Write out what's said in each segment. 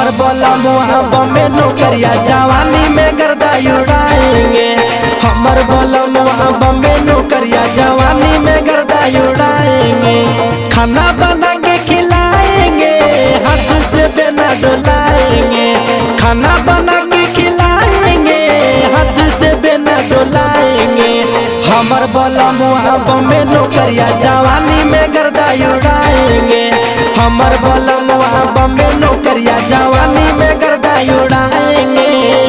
हमर बलमुआ बम्बे नौकरिया जवानी में गर्दा उड़ाएंगे। हमर बलमुआ बम्बे नौकरिया जवानी में गर्दा उड़ाएंगे। खाना बना के खिलाएंगे, हाथ से बेना डोलाएंगे। खाना बना के खिलाएंगे, हाथ से बेना डोलाएंगे। हमर बलमुआ बम्बे नौकरिया जवानी में गर्दा उड़ाएंगे। हमर बलमुआ बम्बे नौकरिया जवानी में गर्दा उड़ाएंगे।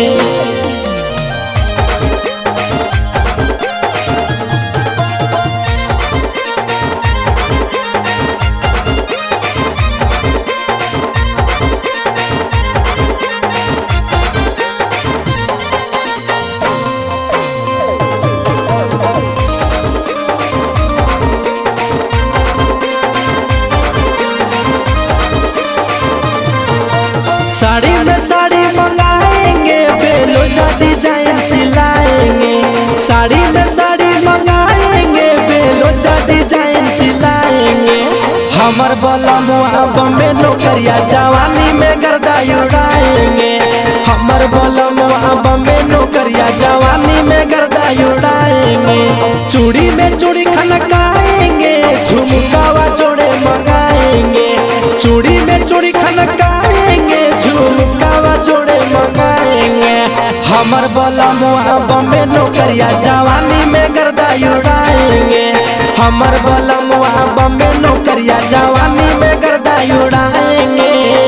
साड़ी में साड़ी मंगाएंगे, बेलोजा डिजाइन सिलाएंगे। साड़ी में साड़ी मंगाएंगे, बेलोजा डिजाइन सिलाएंगे। हमर बलमुआ बम्बे नौकरिया जवानी में गर्दा उड़ाएंगे। हमर बलमुआ बम्बे नौकरिया जवानी में गर्दा उड़ाएंगे। चूड़ी में चूड़ी खनकाएंगे, झुमकावा जोड़े मंगाएंगे। चूड़ी में चूड़ी खनकाएंगे, झुमकावा जोड़े मंगाएंगे। हमर बलमुआ बम्बे नौकरिया जवानी में गर्दा उड़ाएंगे। हमर बलमुआ बम्बे नौकरिया जवानी में गर्दा उड़ाएंगे।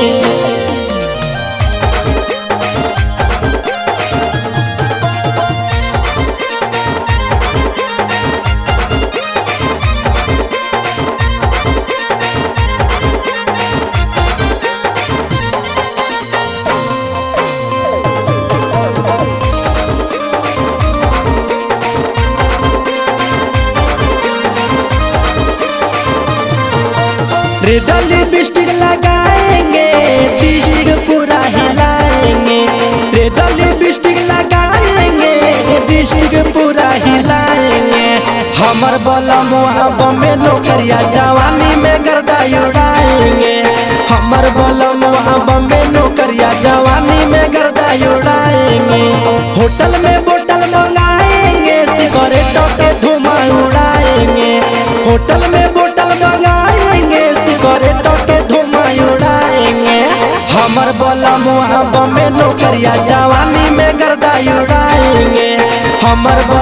रेड लिपस्टिक लगाएंगे, डिस्ट्रिक्ट पूरा हिलाएंगे। रेड लिपस्टिक लगाएंगे, डिस्ट्रिक्ट पूरा हिलाएंगे। हमर बलमुआ बम्बे नौकरिया जवानी में गर्दा उड़ाएंगे। हमर बलमुआ बम्बे नौकरिया जवानी में गर्दा उड़ाएंगे। होटल में बोतल मंगाएंगे, सिगरेटों के धुआं उड़ाएंगे। होटल में बोतल मंगाएंगे, सिगरेटों के धुआं उड़ाएंगे। हमर बलमुआ बम्बे नौकरिया जवानी में गर्दा उड़ाएंगे। हमर